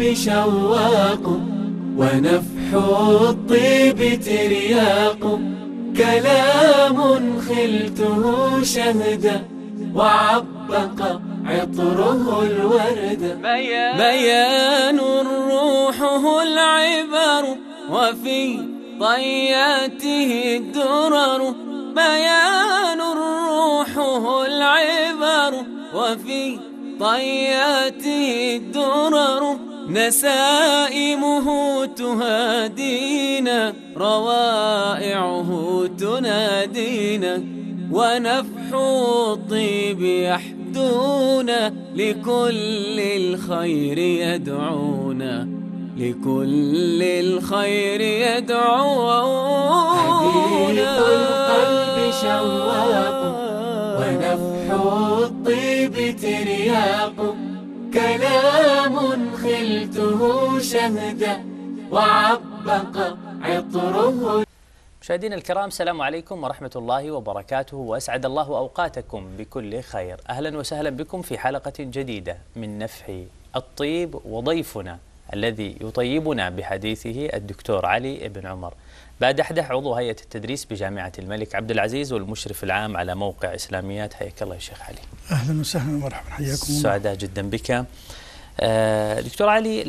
القلب شواق ونفح الطيب ترياق، كلام خلته شهدا وعبق عطره الورد. بيان روحه العبر وفي طياته الدرر، بيان روحه العبر وفي طياته الدرر، نسائمه تهادينا روائعه تنادينا، ونفح الطيب يحدونا لكل الخير يدعونا، لكل الخير يدعونا. حديث القلب شواق ونفح الطيب ترياق، كلام خلته شهدا وعبق عطره. مشاهدينا الكرام، السلام عليكم ورحمة الله وبركاته، وأسعد الله أوقاتكم بكل خير. أهلا وسهلا بكم في حلقة جديدة من نفح الطيب، وضيفنا الذي يطيبنا بحديثه الدكتور علي بن عمر بادحدح، عضو هيئة التدريس بجامعة الملك عبد العزيز والمشرف العام على موقع إسلاميات. حياك الله يا شيخ علي. أهلا وسهلا ومرحبا، حياكم الله. سعداء جدا بك. دكتور علي،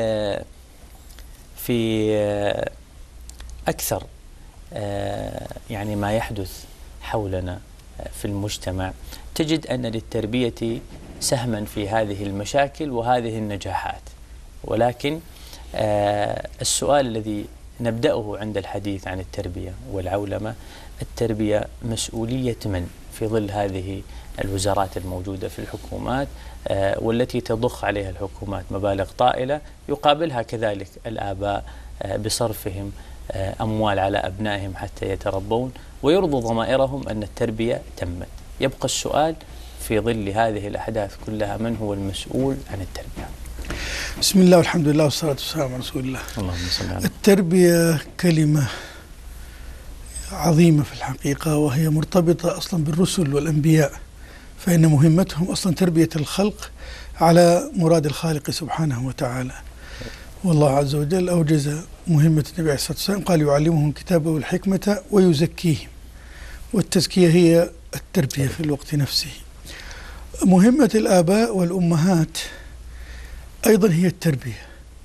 في أكثر يعني ما يحدث حولنا في المجتمع، تجد أن للتربية سهما في هذه المشاكل وهذه النجاحات، ولكن السؤال الذي نبدأه عند الحديث عن التربية والعولمة: التربية مسؤولية من في ظل هذه الوزارات الموجودة في الحكومات، والتي تضخ عليها الحكومات مبالغ طائلة، يقابلها كذلك الآباء بصرفهم أموال على أبنائهم حتى يتربون ويرضوا ضمائرهم أن التربية تمت. يبقى السؤال في ظل هذه الأحداث كلها: من هو المسؤول عن التربية؟ بسم الله والحمد لله والصلاة والسلام على رسول الله. اللهم صل على. التربية كلمة عظيمة في الحقيقة، وهي مرتبطة أصلا بالرسل والأنبياء، فإن مهمتهم أصلا تربية الخلق على مراد الخالق سبحانه وتعالى. والله عز وجل أوجز مهمة النبي عليه الصلاة والسلام، قال: يعلمهم الكتاب والحكمة ويزكيهم. والتزكية هي التربية في الوقت نفسه. مهمة الآباء والأمهات أيضا هي التربية،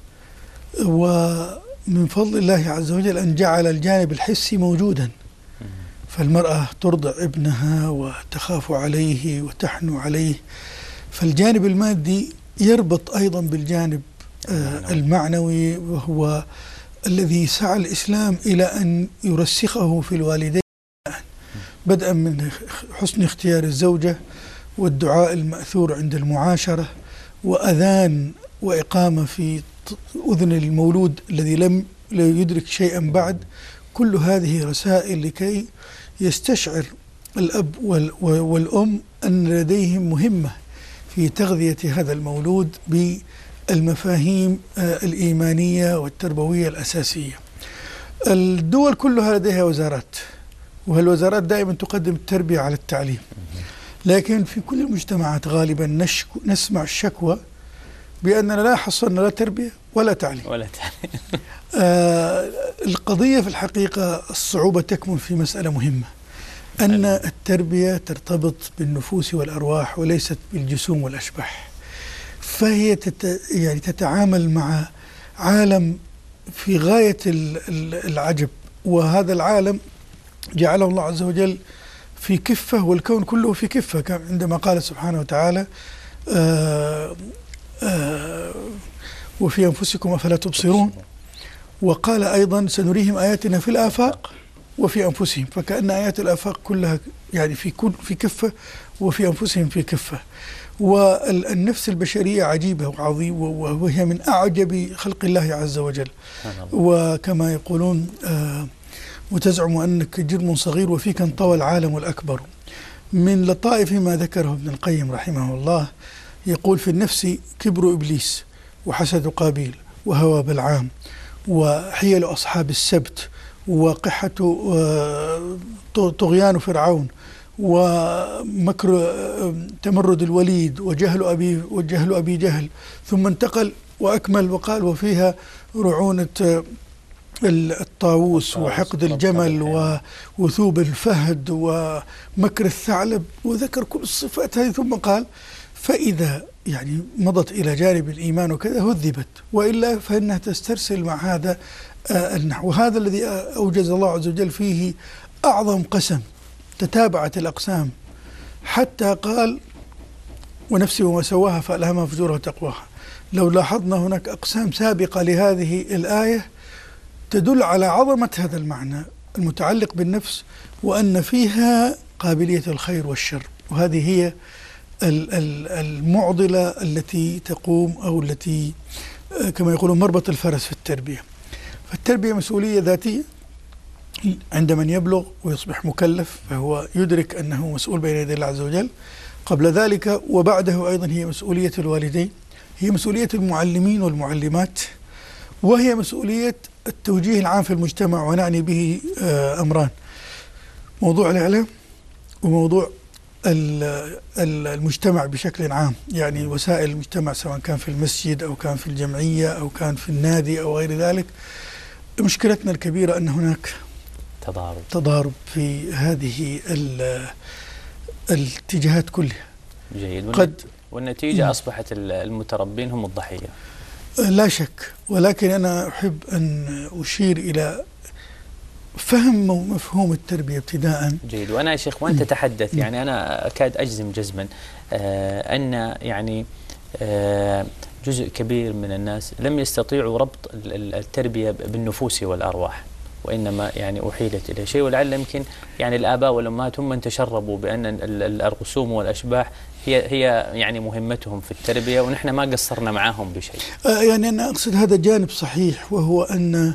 ومن فضل الله عز وجل أن جعل الجانب الحسي موجودا، فالمرأة ترضع ابنها وتخاف عليه وتحنو عليه، فالجانب المادي يربط أيضا بالجانب المعنوي، وهو الذي سعى الإسلام إلى أن يرسخه في الوالدين، بدءا من حسن اختيار الزوجة والدعاء المأثور عند المعاشرة، وأذان وإقامة في أذن المولود الذي لم يدرك شيئا بعد. كل هذه رسائل لكي يستشعر الأب والأم أن لديهم مهمة في تغذية هذا المولود بالمفاهيم الإيمانية والتربوية الأساسية. الدول كلها لديها وزارات، وهالوزارات دائما تقدم التربية على التعليم، لكن في كل المجتمعات غالبا نسمع الشكوى بأننا لا حصلنا لا تربية ولا تعليم. القضية في الحقيقة الصعوبة تكمن في مسألة مهمة، أن التربية ترتبط بالنفوس والأرواح وليست بالجسوم والأشباح، فهي يعني تتعامل مع عالم في غاية العجب، وهذا العالم جعله الله عز وجل في كفة، والكون كله في كفة، عندما قال سبحانه وتعالى: وفي أنفسكم أفلا تبصرون. وقال أيضا: سنريهم آياتنا في الآفاق وفي أنفسهم. فكأن آيات الآفاق كلها يعني في كفة، وفي أنفسهم في كفة. والنفس البشرية عجيبة وعظيمة، وهي من أعجب خلق الله عز وجل. وكما يقولون: وتزعم أنك جرم صغير وفيك انطوى العالم الأكبر. من لطائف ما ذكره ابن القيم رحمه الله، يقول: في النفس كبر إبليس، وحسد قابيل، وهوى بلعام، وحيل أصحاب السبت، وقحة طغيان فرعون، ومكر تمرد الوليد، وجهل أبي جهل، ثم انتقل وأكمل، وقال وفيها رعونة الطاووس وحقد الجمل ووثوب الفهد ومكر الثعلب، وذكر كل الصفات هذه، ثم قال فإذا يعني مضت إلى جانب الإيمان وكذا هذبت، وإلا فإنها تسترسل مع هذا النحو. وهذا الذي أوجز الله عز وجل فيه أعظم قسم، تتابعت الأقسام حتى قال ونفسي وما سواها فألهمها فجورها وتقواها. لو لاحظنا هناك أقسام سابقة لهذه الآية تدل على عظمة هذا المعنى المتعلق بالنفس، وأن فيها قابلية الخير والشر، وهذه هي المعضلة التي تقوم أو التي كما يقولون مربط الفرس في التربية. فالتربية مسؤولية ذاتية عند من يبلغ ويصبح مكلف، فهو يدرك أنه مسؤول بين يدي الله عز وجل. قبل ذلك وبعده أيضا هي مسؤولية الوالدين، هي مسؤولية المعلمين والمعلمات، وهي مسؤولية التوجيه العام في المجتمع، ونعني به أمران: موضوع الإعلام وموضوع المجتمع بشكل عام، يعني وسائل المجتمع سواء كان في المسجد أو كان في الجمعية أو كان في النادي أو غير ذلك. مشكلتنا الكبيرة أن هناك تضارب في هذه الاتجاهات كلها. جيد. والنتيجة أصبحت المتربين هم الضحية لا شك، ولكن أنا أحب أن أشير إلى فهم مفهوم التربية ابتداء. جيد. وأنا يا شيخ وأنت تتحدث يعني أنا أكاد أجزم جزما أن يعني جزء كبير من الناس لم يستطيعوا ربط التربية بالنفوس والأرواح، وإنما يعني أحيلت إلى شيء، ولعل يمكن يعني الآباء والأمهات هم من تشربوا بأن الرسوم والأشباح هي يعني مهمتهم في التربية، ونحن ما قصرنا معهم بشيء. يعني أنا أقصد هذا جانب صحيح، وهو أن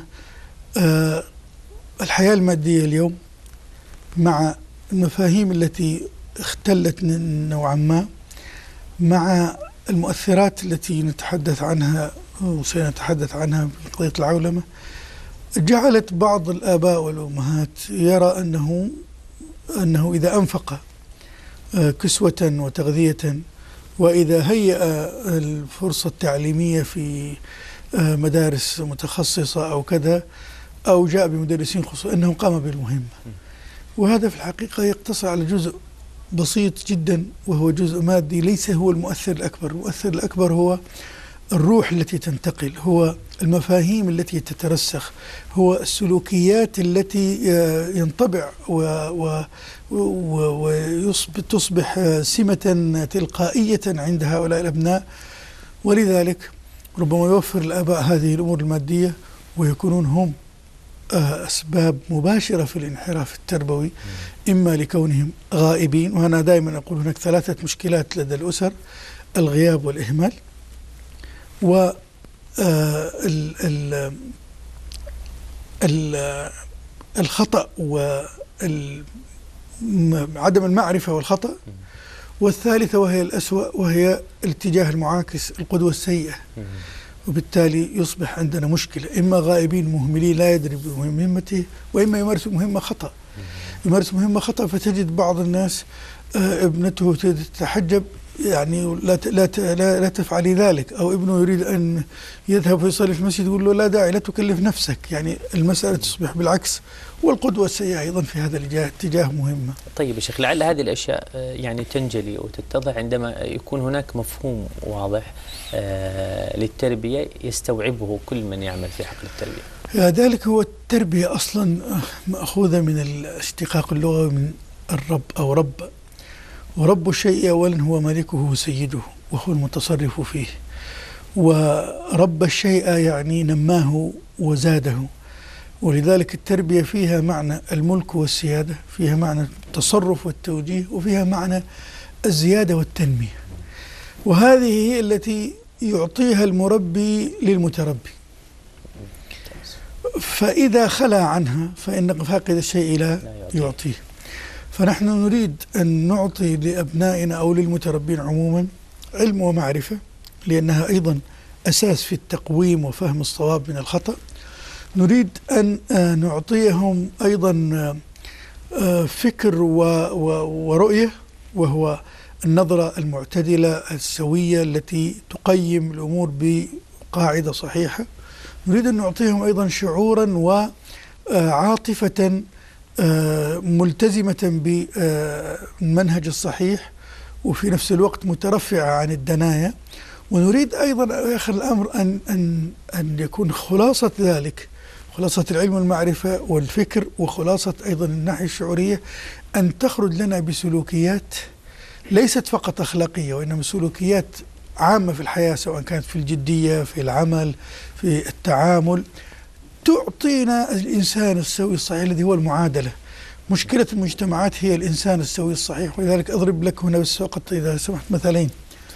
الحياة المادية اليوم مع المفاهيم التي اختلت نوعا ما، مع المؤثرات التي نتحدث عنها وسنتحدث عنها في قضية العولمة، جعلت بعض الآباء والأمهات يرى أنه إذا أنفق كسوة وتغذية، وإذا هيأ الفرصة التعليمية في مدارس متخصصة أو كذا، أو جاء بمدرسين خصوصا، أنه قام بالمهمة. وهذا في الحقيقة يقتصر على جزء بسيط جدا، وهو جزء مادي، ليس هو المؤثر الأكبر. المؤثر الأكبر هو الروح التي تنتقل، هو المفاهيم التي تترسخ، هو السلوكيات التي ينطبع وتصبح سمة تلقائية عند هؤلاء الأبناء. ولذلك ربما يوفر الآباء هذه الأمور المادية ويكونون هم أسباب مباشرة في الانحراف التربوي، إما لكونهم غائبين، وأنا دائما أقول هناك 3 مشكلات لدى الأسر: الغياب والإهمال، والخطأ وعدم المعرفة والخطأ، والثالثة وهي الأسوأ وهي الاتجاه المعاكس، القدوة السيئة. وبالتالي يصبح عندنا مشكلة: إما غائبين مهملين لا يدري بمهمته، وإما يمارس مهمة خطأ. يمارس مهمة خطأ، فتجد بعض الناس ابنته تتحجب، يعني لا تفعلي ذلك، أو ابنه يريد أن يذهب ويصلي في المسجد يقول له لا داعي، لا تكلف نفسك. يعني المسألة تصبح بالعكس. والقدوة السيئة أيضا في هذا الاتجاه مهمة. طيب يا شيخ، لعل هذه الأشياء يعني تنجلي وتتضح عندما يكون هناك مفهوم واضح للتربية يستوعبه كل من يعمل في حقل التربية. ذلك هو التربية أصلا مأخوذة من الاشتقاق اللغوي من الرب أو رب، ورب الشيء أولا هو مالكه وسيده وهو المتصرف فيه، ورب الشيء يعني نماه وزاده. ولذلك التربية فيها معنى الملك والسيادة، فيها معنى التصرف والتوجيه، وفيها معنى الزيادة والتنمية. وهذه هي التي يعطيها المربي للمتربي، فإذا خلى عنها فإن فاقد الشيء لا يعطيه. فنحن نريد أن نعطي لأبنائنا أو للمتربين عموما علم ومعرفة، لأنها أيضا أساس في التقويم وفهم الصواب من الخطأ. نريد أن نعطيهم أيضا فكر ورؤية، وهو النظرة المعتدلة السوية التي تقيم الأمور قاعدة صحيحة، نريد أن نعطيهم أيضا شعورا وعاطفة ملتزمة بالمنهج الصحيح، وفي نفس الوقت مترفعة عن الدنايا. ونريد أيضا آخر الأمر أن يكون خلاصة ذلك، خلاصة العلم والمعرفة والفكر، وخلاصة أيضا الناحية الشعورية، أن تخرج لنا بسلوكيات ليست فقط أخلاقية، وإنما سلوكيات عامة في الحياة، سواء كانت في الجدية، في العمل، في التعامل، تعطينا الإنسان السوي الصحيح الذي هو المعادلة. مشكلة المجتمعات هي الإنسان السوي الصحيح. ولذلك أضرب لك هنا بس فقط إذا سمحت مثالين.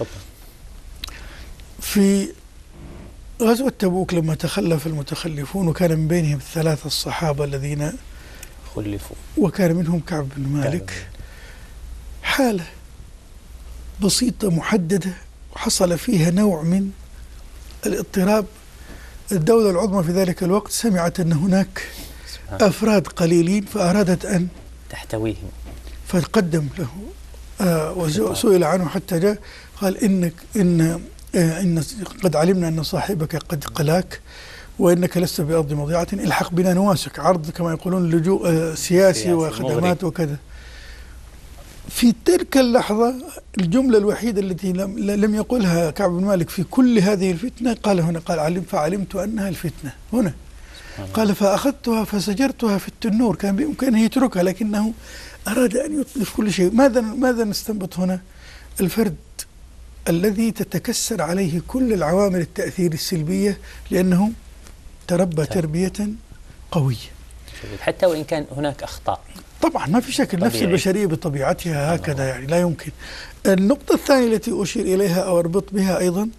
في غزوة تبوك لما تخلف المتخلفون، وكان من بينهم 3 الصحابة الذين خلفوا، وكان منهم كعب بن مالك، حالة بسيطة محددة وحصل فيها نوع من الاضطراب. الدولة العظمى في ذلك الوقت سمعت أن هناك أفراد قليلين فأرادت أن تحتويهم، فقدم له وسئل عنه حتى جاء قال إن قد علمنا أن صاحبك قد قلاك، وإنك لست بأرض مضيعة، الحق بنا نواسك. عرض كما يقولون لجوء سياسي وخدمات وكذا. في تلك اللحظة الجملة الوحيدة التي لم يقولها كعب بن مالك في كل هذه الفتنة قال هنا، قال فعلمت أنها الفتنة هنا. قال فأخذتها فسجرتها في التنور. كان بإمكانه يتركها، لكنه أراد أن يطلف كل شيء. ماذا نستنبط هنا؟ الفرد الذي تتكسر عليه كل العوامل التأثير السلبية، لأنه تربى تربية قوية، حتى وإن كان هناك أخطاء. طبعا ما في شك، النفس البشرية بطبيعتها هكذا، يعني لا يمكن. النقطة الثانية التي أشير إليها أو أربط بها أيضا،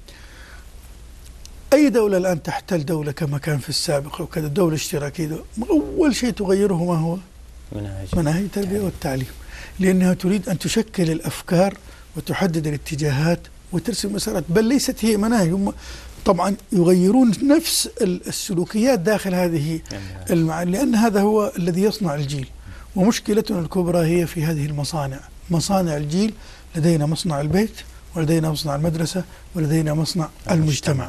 أي دولة الآن تحتل دولة كما كان في السابق وكذا، دولة اشتراكية، أول شيء تغيره ما هو؟ مناهج التربية والتعليم، لأنها تريد أن تشكل الأفكار وتحدد الاتجاهات وترسم مسارات. بل ليست هي مناهج، هم طبعا يغيرون نفس السلوكيات داخل هذه لأن هذا هو الذي يصنع الجيل. ومشكلتنا الكبرى هي في هذه المصانع، مصانع الجيل. لدينا مصنع البيت، ولدينا مصنع المدرسة، ولدينا مصنع المجتمع.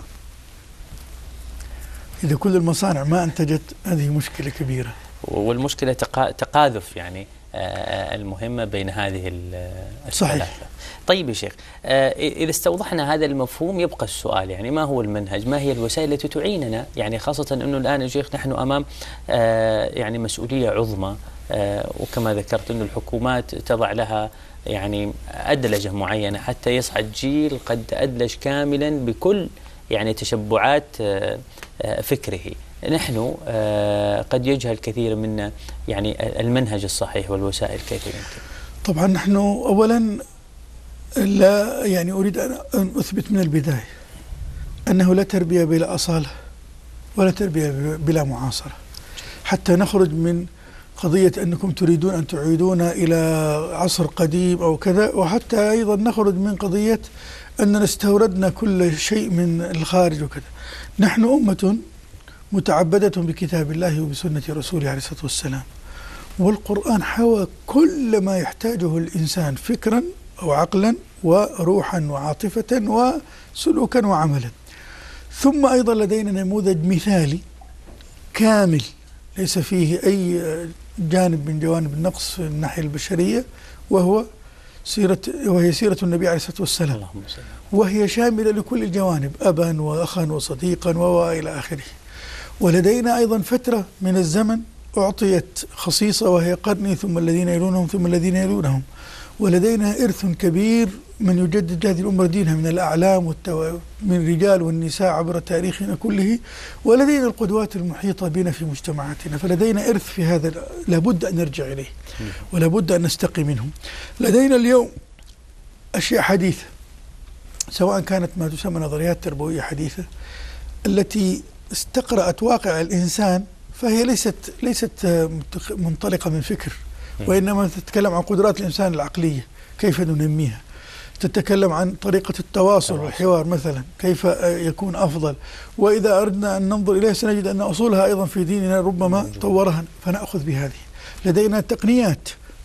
إذا كل المصانع ما أنتجت، هذه مشكلة كبيرة. والمشكلة تقاذف يعني المهمة بين هذه الثلاثة. صحيح. طيب يا شيخ، إذا استوضحنا هذا المفهوم يبقى السؤال، يعني ما هو المنهج؟ ما هي الوسائل التي تعيننا؟ يعني خاصة أنه الآن يا شيخ نحن أمام يعني مسؤولية عظمى، وكما ذكرت أن الحكومات تضع لها يعني أدلجة معينة حتى يصعد جيل قد أدلج كاملا بكل يعني تشبعات فكره. نحن قد يجهل كثير منا يعني المنهج الصحيح والوسائل كيف يمكن. طبعا نحن أولا لا يعني أريد أن أثبت من البداية أنه لا تربية بلا أصالة، ولا تربية بلا معاصرة، حتى نخرج من قضية أنكم تريدون أن تعيدونا إلى عصر قديم أو كذا، وحتى أيضا نخرج من قضية أننا استوردنا كل شيء من الخارج وكذا. نحن أمة متعبدة بكتاب الله وبسنة رسوله عليه الصلاة والسلام، والقرآن حوى كل ما يحتاجه الإنسان فكرا أو عقلا وروحا وعاطفة وسلوكا وعملا. ثم أيضا لدينا نموذج مثالي كامل ليس فيه أي جانب من جوانب النقص في الناحية البشرية، وهي سيرة النبي عليه الصلاة والسلام، وهي شاملة لكل الجوانب، أبا وأخا وصديقا وإلى آخره. ولدينا أيضا فترة من الزمن أعطيت خصيصة وهي قرني، ثم الذين يلونهم ثم الذين يلونهم. ولدينا إرث كبير من يجدد هذه الأمة دينها من الأعلام من الرجال والنساء عبر تاريخنا كله. ولدينا القدوات المحيطة بنا في مجتمعاتنا، فلدينا إرث في هذا لابد أن نرجع إليه ولابد أن نستقي منه. لدينا اليوم أشياء حديثة، سواء كانت ما تسمى نظريات تربوية حديثة التي استقرأت واقع الإنسان، فهي ليست منطلقة من فكر، وإنما تتكلم عن قدرات الإنسان العقلية كيف ننميها، تتكلم عن طريقة التواصل والحوار مثلا كيف يكون أفضل. وإذا أردنا أن ننظر إليها سنجد أن أصولها أيضا في ديننا ربما طورها، فنأخذ بهذه. لدينا تقنيات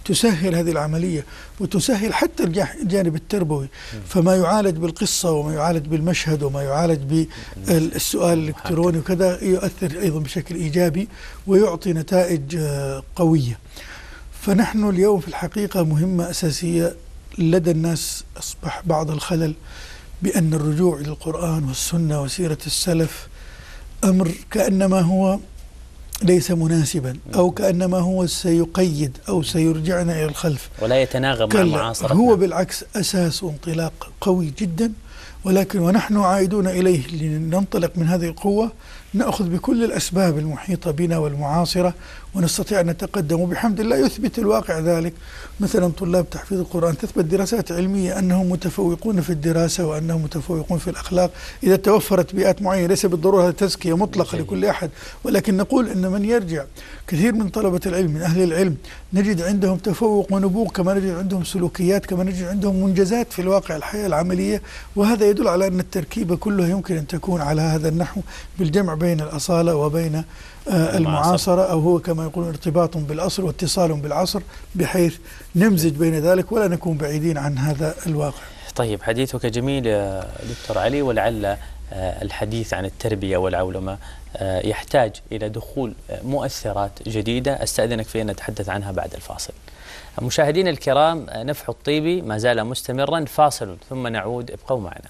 تسهل هذه العملية وتسهل حتى الجانب التربوي. فما يعالج بالقصة وما يعالج بالمشهد وما يعالج بالسؤال الإلكتروني وكذا يؤثر أيضا بشكل إيجابي ويعطي نتائج قوية. فنحن اليوم في الحقيقة مهمة أساسية لدى الناس أصبح بعض الخلل بأن الرجوع إلى القرآن والسنة وسيرة السلف أمر كأنما هو ليس مناسبا أو كأنما هو سيقيد أو سيرجعنا إلى الخلف ولا يتناغم مع المعاصرة. هو بالعكس أساس وانطلاق قوي جدا، ولكن ونحن عائدون إليه لننطلق من هذه القوة نأخذ بكل الأسباب المحيطة بنا والمعاصرة ونستطيع أن نتقدم، وبحمد الله يثبت الواقع ذلك. مثلا طلاب تحفيظ القرآن تثبت دراسات علمية أنهم متفوقون في الدراسة وأنهم متفوقون في الأخلاق إذا توفرت بيئات معينة. ليس بالضرورة تزكية مطلقة لكل أحد، ولكن نقول أن من يرجع كثير من طلبة العلم من أهل العلم نجد عندهم تفوق ونبوغ، كما نجد عندهم سلوكيات، كما نجد عندهم منجزات في الواقع الحياة العملية. وهذا يدل على أن التركيبة كلها يمكن أن تكون على هذا النحو بالجمع بين الأصالة وبين المعاصرة، أو هو كما يقولون ارتباط بالأصل واتصال بالعصر، بحيث نمزج بين ذلك ولا نكون بعيدين عن هذا الواقع. طيب، حديثك جميل يا دكتور علي، ولعل الحديث عن التربية والعولمة يحتاج إلى دخول مؤثرات جديدة أستأذنك في أن نتحدث عنها بعد الفاصل. مشاهدينا الكرام، نفح الطيبي ما زال مستمرا، فاصل ثم نعود، ابقوا معنا.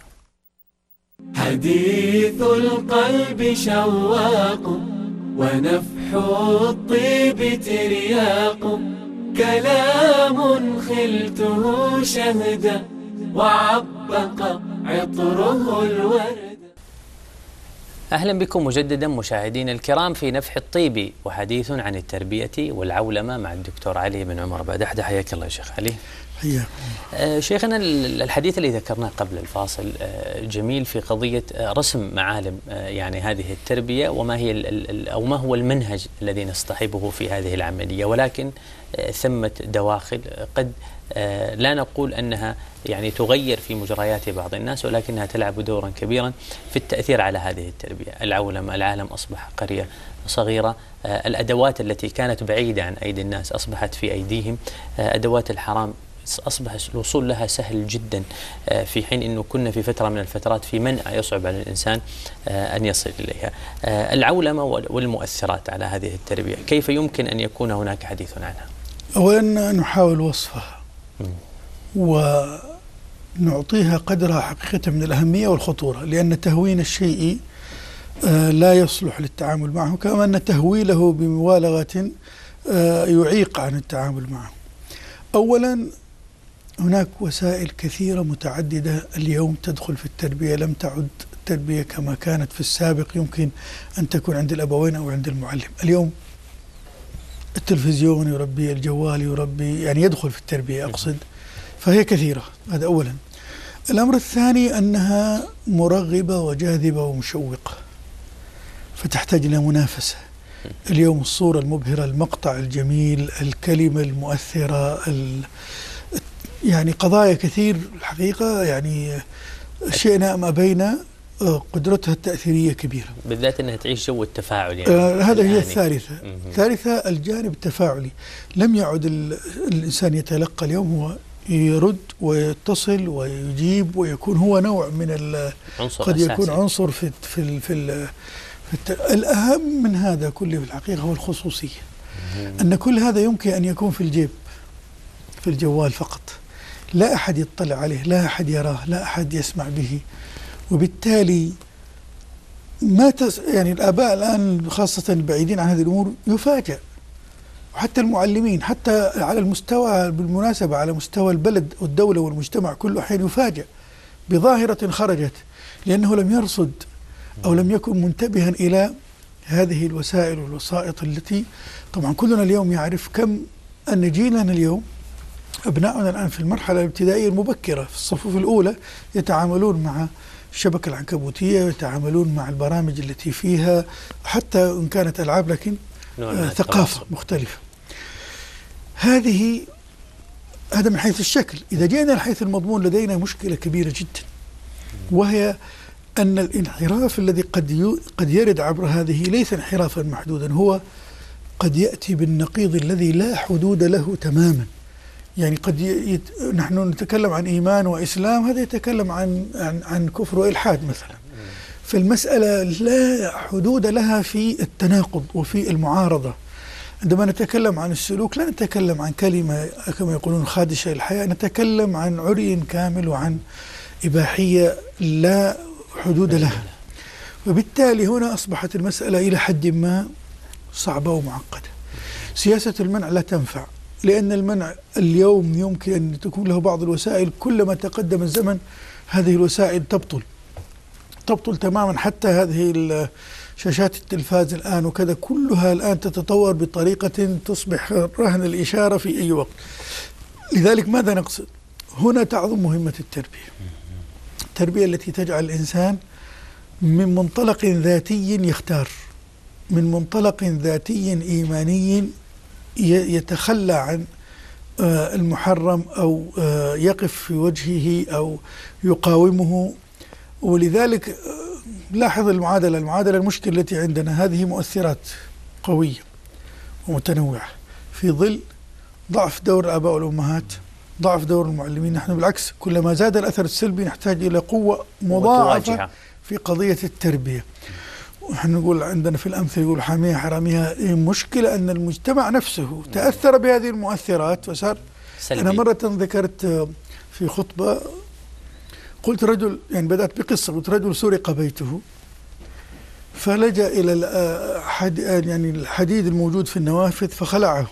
حديث القلب شواق ونفح الطيب ترياق، كلام خلته شهدا وعبق عطره الورد. أهلا بكم مجددا مشاهدينا الكرام في نفح الطيبي، وحديث عن التربية والعولمة مع الدكتور علي بن عمر بادحدة. حياك الله يا شيخ علي. شيخنا، الحديث الذي ذكرناه قبل الفاصل جميل في قضية رسم معالم يعني هذه التربية وما هي أو ما هو المنهج الذي نصطحبه في هذه العملية، ولكن ثمة دواخل قد لا نقول أنها يعني تغير في مجريات بعض الناس، ولكنها تلعب دورا كبيرا في التأثير على هذه التربية. العولمة، العالم أصبح قرية صغيرة، الأدوات التي كانت بعيدة عن أيدي الناس أصبحت في أيديهم، أدوات الحرام أصبح الوصول لها سهل جدا، في حين أنه كنا في فترة من الفترات في منأى يصعب على الإنسان أن يصل إليها. العولمة والمؤثرات على هذه التربية، كيف يمكن أن يكون هناك حديث عنها؟ أولا نحاول وصفها ونعطيها قدرها حقيقة من الأهمية والخطورة، لأن تهوين الشيء لا يصلح للتعامل معه، كما أن تهويله بمبالغة يعيق عن التعامل معه. أولا هناك وسائل كثيرة متعددة اليوم تدخل في التربية، لم تعد التربية كما كانت في السابق يمكن أن تكون عند الأبوين أو عند المعلم. اليوم التلفزيون يربي، الجوال يربي، يعني يدخل في التربية أقصد، فهي كثيرة. هذا أولا. الأمر الثاني أنها مرغبة وجاذبة ومشوقة، فتحتاج إلى منافسة. اليوم الصورة المبهرة، المقطع الجميل، الكلمة المؤثرة، يعني قضايا كثير الحقيقة، يعني شئنا أم أبينا قدرتها التأثيرية كبيرة، بالذات أنها تعيش جو التفاعل. يعني هذا هي الثالثة. الثالثة الجانب التفاعلي. لم يعد الإنسان يتلقى، اليوم هو يرد ويتصل ويجيب ويكون هو نوع من قد يكون أساسي. عنصر في الأهم من هذا كله في الحقيقة هو الخصوصية. أن كل هذا يمكن أن يكون في الجيب، في الجوال فقط، لا أحد يطلع عليه، لا أحد يراه، لا أحد يسمع به. وبالتالي يعني الآباء الآن خاصة البعيدين عن هذه الأمور يفاجأ، وحتى المعلمين، حتى على المستوى بالمناسبة على مستوى البلد والدولة والمجتمع كله أحيانا يفاجأ بظاهرة خرجت، لأنه لم يرصد أو لم يكن منتبها إلى هذه الوسائل والوسائط التي طبعا كلنا اليوم يعرف كم أن جيلنا اليوم أبنائنا الآن في المرحلة الابتدائية المبكرة في الصفوف الأولى يتعاملون مع الشبكة العنكبوتية، يتعاملون مع البرامج التي فيها حتى إن كانت ألعاب لكن ثقافة مختلفة. هذا من حيث الشكل. إذا جينا من حيث المضمون لدينا مشكلة كبيرة جدا، وهي أن الانحراف الذي قد يرد عبر هذه ليس انحرافا محدودا، هو قد يأتي بالنقيض الذي لا حدود له تماما. يعني قد نحن نتكلم عن إيمان وإسلام، هذا يتكلم عن كفر وإلحاد مثلا. فالمسألة لا حدود لها في التناقض وفي المعارضة. عندما نتكلم عن السلوك لا نتكلم عن كلمة كما يقولون خادشة للحياة، نتكلم عن عري كامل وعن إباحية لا حدود لها. وبالتالي هنا أصبحت المسألة إلى حد ما صعبة ومعقدة. سياسة المنع لا تنفع، لأن المنع اليوم يمكن أن تكون له بعض الوسائل، كلما تقدم الزمن هذه الوسائل تبطل تماما. حتى هذه شاشات التلفاز الآن وكذا كلها الآن تتطور بطريقة تصبح رهن الإشارة في أي وقت. لذلك ماذا نقصد؟ هنا تعظم مهمة التربية التي تجعل الإنسان من منطلق ذاتي يختار، من منطلق ذاتي إيماني يتخلى عن المحرم أو يقف في وجهه أو يقاومه. ولذلك لاحظ المعادلة المشكلة التي عندنا، هذه مؤثرات قوية ومتنوعة في ظل ضعف دور الآباء والأمهات، ضعف دور المعلمين. نحن بالعكس كلما زاد الأثر السلبي نحتاج إلى قوة مضاعفة في قضية التربية. ونحن نقول عندنا في الأمثلة يقول حاميها حراميها. مشكلة أن المجتمع نفسه تأثر بهذه المؤثرات وصار سلبي. أنا مرة ذكرت في خطبة قلت رجل، يعني بدأت بقصة، قلت رجل سرق بيته فلجأ إلى يعني الحديد الموجود في النوافذ فخلعه،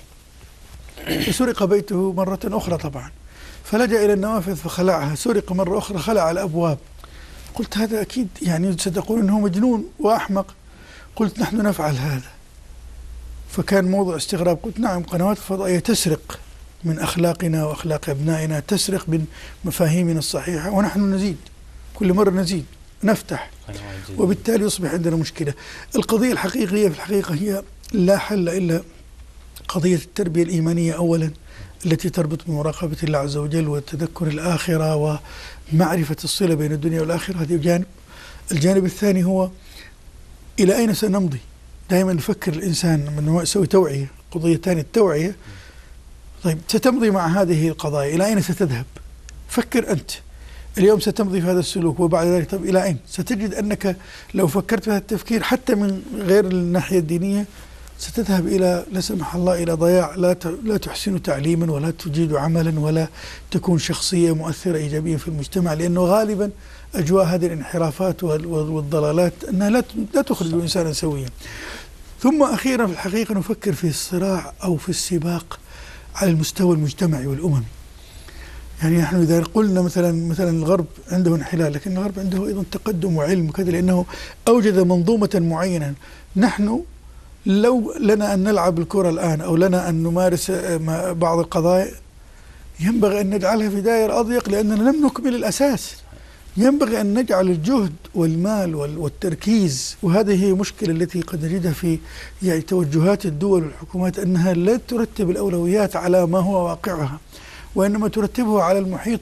سرق بيته مرة أخرى طبعا، فلجأ إلى النوافذ فخلعها، سرق مرة أخرى خلع الأبواب. قلت هذا أكيد يعني ستقول أنه مجنون وأحمق. قلت نحن نفعل هذا. فكان موضوع استغراب. قلت نعم، قنوات الفضائية تسرق من أخلاقنا وأخلاق أبنائنا، تسرق من مفاهيمنا الصحيحة، ونحن نزيد كل مرة نزيد نفتح، وبالتالي يصبح عندنا مشكلة. القضية الحقيقية في الحقيقة هي لا حل إلا قضية التربية الإيمانية أولا، التي تربط بمراقبة الله عز وجل وتذكر الآخرة ومعرفة الصلة بين الدنيا والآخرة. هذا جانب. الجانب الثاني هو إلى أين سنمضي. دائما نفكر الإنسان من يسوي توعية، قضية ثانية التوعية. طيب ستمضي مع هذه القضايا إلى أين ستذهب؟ فكر أنت اليوم ستمضي في هذا السلوك، وبعد ذلك طيب إلى أين؟ ستجد أنك لو فكرت في هذا التفكير حتى من غير الناحية الدينية ستذهب إلى لا سمح الله إلى ضياع، لا تحسن تعليما ولا تجيد عملا ولا تكون شخصية مؤثرة إيجابيا في المجتمع، لأنه غالبا أجواء هذه الانحرافات والضلالات أنها لا تخرج إنسانا سويا. ثم أخيرا في الحقيقة نفكر في الصراع أو في السباق على المستوى المجتمعي والأممي. يعني نحن إذا قلنا مثلا الغرب عنده انحلال، لكن الغرب عنده أيضا تقدم وعلم وكذا، لأنه أوجد منظومة معينة. نحن لو لنا أن نلعب الكرة الآن أو لنا أن نمارس بعض القضايا ينبغي أن نجعلها في دائرة أضيق، لأننا لم نكمل الأساس. ينبغي أن نجعل الجهد والمال والتركيز، وهذه هي المشكلة التي قد نجدها في يعني توجهات الدول والحكومات، أنها لا ترتب الأولويات على ما هو واقعها، وإنما ترتبه على المحيط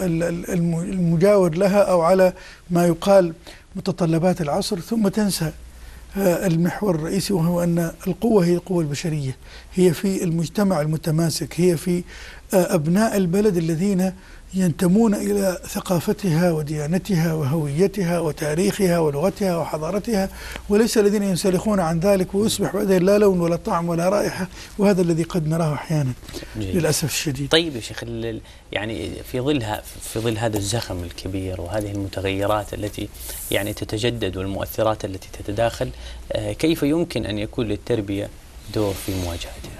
المجاور لها أو على ما يقال متطلبات العصر، ثم تنسى المحور الرئيسي، وهو أن القوة هي القوة البشرية، هي في المجتمع المتماسك، هي في أبناء البلد الذين ينتمون إلى ثقافتها وديانتها وهويتها وتاريخها ولغتها وحضارتها، وليس الذين ينسلخون عن ذلك ويصبح بعدين لا لون ولا طعم ولا رائحة، وهذا الذي قد نراه أحيانا للأسف الشديد. طيب يا شيخ، يعني في ظل هذا الزخم الكبير وهذه المتغيرات التي يعني تتجدد والمؤثرات التي تتداخل، كيف يمكن أن يكون للتربية دور في مواجهتها؟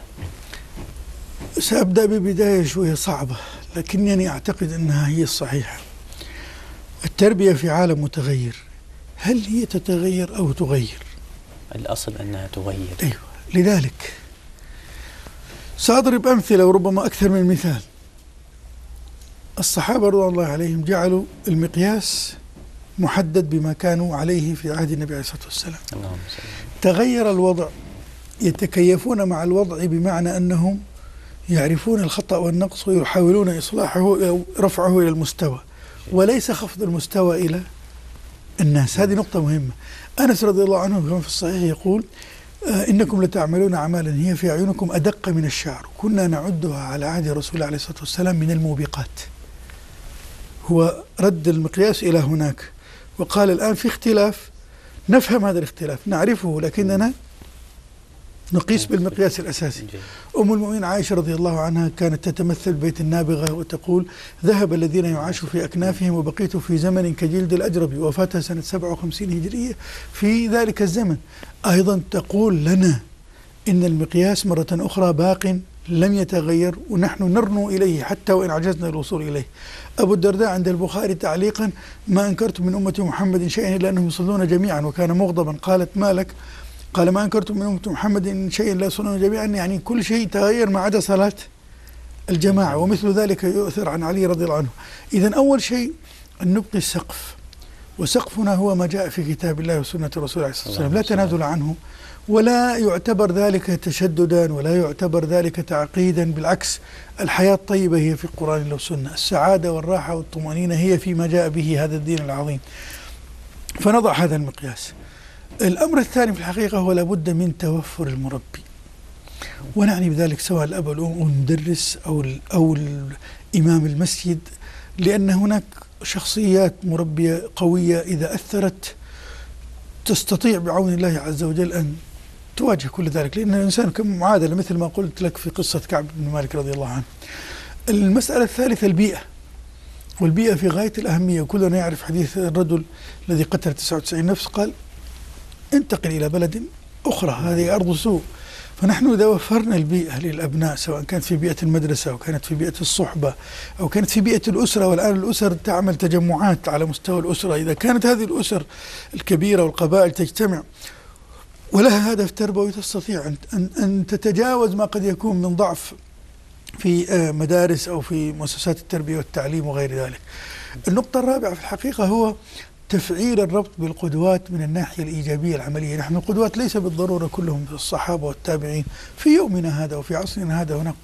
سأبدأ ببداية شوية صعبة، لكنني أعتقد أنها هي الصحيحة. التربية في عالم متغير، هل هي تتغير أو تغير؟ الأصل أنها تغير. أيوة، لذلك سأضرب أمثلة وربما أكثر من مثال. الصحابة رضي الله عليهم جعلوا المقياس محدد بما كانوا عليه في عهد النبي عليه الصلاة والسلام. تغير الوضع، يتكيفون مع الوضع، بمعنى أنهم يعرفون الخطأ والنقص ويحاولون إصلاحه أو رفعه إلى المستوى، وليس خفض المستوى إلى الناس. هذه نقطة مهمة. أنس رضي الله عنه في الصحيح يقول: إنكم لتعملون أعمالا هي في أعينكم أدق من الشعر كنا نعدها على عهد رسول الله عليه الصلاة والسلام من الموبقات. هو رد المقياس إلى هناك وقال الآن في اختلاف، نفهم هذا الاختلاف نعرفه لكننا نقيس بالمقياس الأساسي. أم المؤمنين عائشة رضي الله عنها كانت تتمثل بيت النابغة وتقول ذهب الذين يعاشوا في أكنافهم وبقيت في زمن كجلد الأجرب، وفاتها سنة 57 هجرية في ذلك الزمن. أيضا تقول لنا إن المقياس مرة أخرى باق لم يتغير ونحن نرنو إليه حتى وإن عجزنا الوصول إليه. أبو الدرداء عند البخاري تعليقا ما أنكرت من أمة محمد شيئا إلا أنهم يصلون جميعا، وكان مغضبا. قالت ما لك؟ قال ما أنكرت من أمة محمد شيئا لا يصلون جميعا، يعني كل شيء تغير ما عدا صلاة الجماعة، ومثل ذلك يؤثر عن علي رضي الله عنه. إذن أول شيء أن نبقي السقف، وسقفنا هو ما جاء في كتاب الله وسنة رسول الله صلى الله عليه وسلم، لا تنازل عنه، ولا يعتبر ذلك تشددا ولا يعتبر ذلك تعقيدا، بالعكس الحياة الطيبة هي في القرآن والسنة، السعادة والراحة والطمأنينة هي فيما جاء به هذا الدين العظيم. فنضع هذا المقياس. الأمر الثاني في الحقيقة هو لابد من توفر المربي، ونعني بذلك سواء الأب والأم أو المدرس أو الإمام المسجد، لأن هناك شخصيات مربية قوية إذا أثرت تستطيع بعون الله عز وجل أن تواجه كل ذلك، لأن الإنسان كمعادلة مثل ما قلت لك في قصة كعب بن مالك رضي الله عنه. المسألة الثالثة البيئة، والبيئة في غاية الأهمية، وكلنا يعرف حديث الرجل الذي قتل 99 نفس قال انتقل إلى بلد أخرى، هذه أرض سوء. فنحن إذا وفرنا البيئة للأبناء سواء كانت في بيئة المدرسة أو كانت في بيئة الصحبة أو كانت في بيئة الأسرة، والآن الأسر تعمل تجمعات على مستوى الأسرة، إذا كانت هذه الأسر الكبيرة والقبائل تجتمع ولها هدف تربوي تستطيع أن تتجاوز ما قد يكون من ضعف في مدارس أو في مؤسسات التربية والتعليم وغير ذلك. النقطة الرابعة في الحقيقة هو تفعيل الربط بالقدوات من الناحية الإيجابية العملية. نحن القدوات ليس بالضرورة كلهم في الصحابة والتابعين، في يومنا هذا وفي عصرنا هذا هناك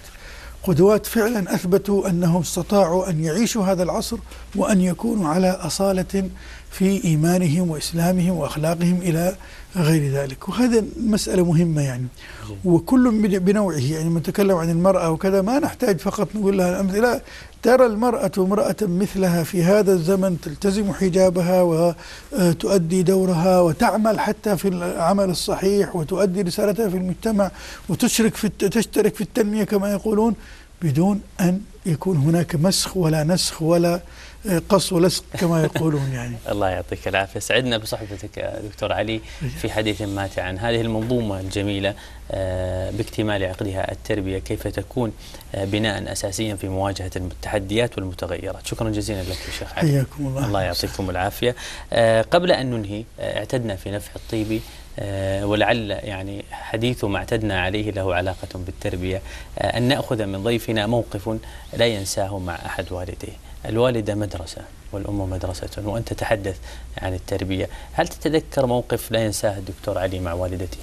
قدوات فعلا أثبتوا أنهم استطاعوا أن يعيشوا هذا العصر وأن يكونوا على أصالة في إيمانهم وإسلامهم وأخلاقهم إلى غير ذلك. وهذا مسألة مهمة يعني، وكل بنوعه. يعني نتكلم عن المرأة وكذا ما نحتاج فقط نقول لها الأمثلة، ترى المرأة امرأة مثلها في هذا الزمن تلتزم حجابها وتؤدي دورها وتعمل حتى في العمل الصحيح وتؤدي رسالتها في المجتمع وتشترك في التنمية كما يقولون، بدون أن يكون هناك مسخ ولا نسخ ولا قص ولصق كما يقولون يعني. الله يعطيك العافية. سعدنا بصحبتك دكتور علي في حديث ماتع عن هذه المنظومة الجميلة باكتمال عقدها التربية، كيف تكون بناء أساسيا في مواجهة التحديات والمتغيرات. شكرا جزيلا لك يا شيخ علي. حياكم الله. الله يعطيكم العافية. قبل أن ننهي، اعتدنا في نفح الطيب ولعل يعني حديث ما اعتدنا عليه له علاقة بالتربية، أن نأخذ من ضيفنا موقف لا ينساه مع أحد والديه. الوالدة مدرسة والأم مدرسة، وأنت تتحدث عن التربية، هل تتذكر موقف لا ينساه الدكتور علي مع والدته؟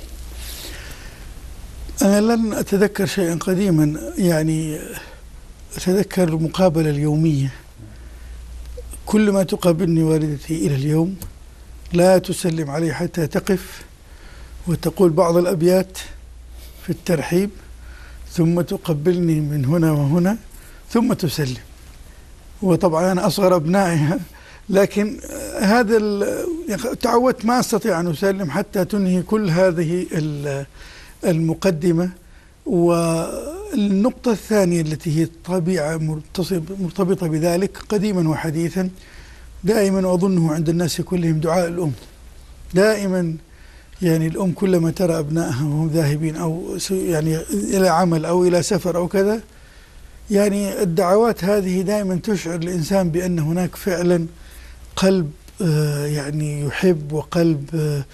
أنا لن أتذكر شيئا قديما، يعني أتذكر المقابلة اليومية. كل ما تقابلني والدتي إلى اليوم لا تسلم علي حتى تقف وتقول بعض الأبيات في الترحيب، ثم تقبلني من هنا وهنا ثم تسلم. وطبعا أنا أصغر أبنائها، لكن هذا تعودت ما أستطيع أن أسلم حتى تنهي كل هذه المقدمة. والنقطة الثانية التي هي طبيعة مرتبطة بذلك قديما وحديثا، دائما وأظنه عند الناس كلهم، دعاء الأم. دائما يعني الأم كلما ترى أبنائها وهم ذاهبين أو يعني إلى عمل أو إلى سفر أو كذا، يعني الدعوات هذه دائما تشعر الإنسان بأن هناك فعلا قلب يعني يحب، وقلب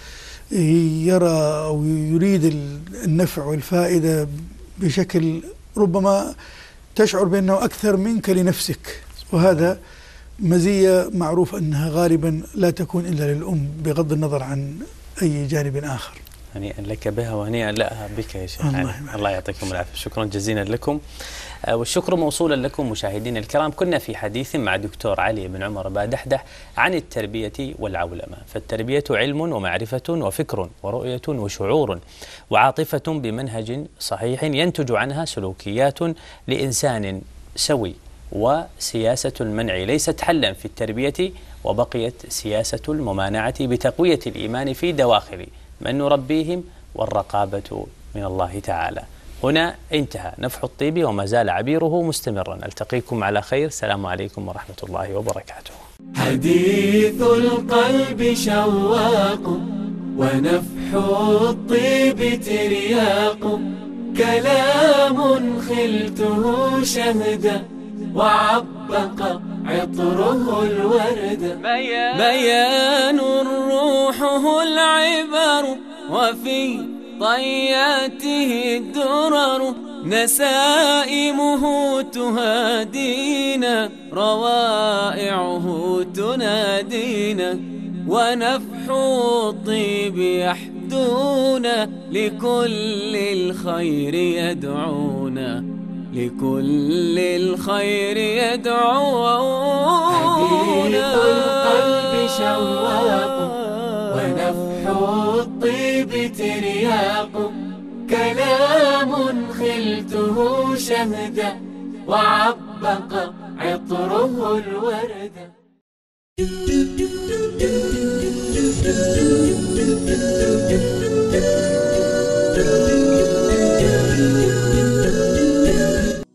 يرى أو يريد النفع والفائدة بشكل ربما تشعر بأنه أكثر منك لنفسك. وهذا مزية معروف أنها غالبا لا تكون إلا للأم بغض النظر عن أي جانب آخر. هنيئا لك بها وهنيئا لها بك يا شيخ. الله يعطيكم العافية، شكرا جزيلا لكم، والشكر موصولا لكم مشاهدينا الكرام. كنا في حديث مع دكتور علي بن عمر بادحدح عن التربية والعولمة. فالتربية علم ومعرفة وفكر ورؤية وشعور وعاطفة بمنهج صحيح ينتج عنها سلوكيات لإنسان سوي. وسياسة المنع ليست حلا في التربية، وبقيت سياسة الممانعة بتقوية الإيمان في دواخل من نربيهم والرقابة من الله تعالى. هنا انتهى نفح الطيب وما زال عبيره مستمرا. ألتقيكم على خير، السلام عليكم ورحمة الله وبركاته. حديث القلب شواق ونفح الطيب ترياق، كلام خلته شهدا وعبق عطره الورد، بيان روحه العبر وفي طياته الدرر، نسائمه تهادينا روائعه تنادينا، ونفح الطيب يحدونا لكل الخير يدعونا، لكل الخير يدعونا. حديث القلب شواق ونفح الطيب ترياق، كلام خلته شهدا وعبق عطره الورد.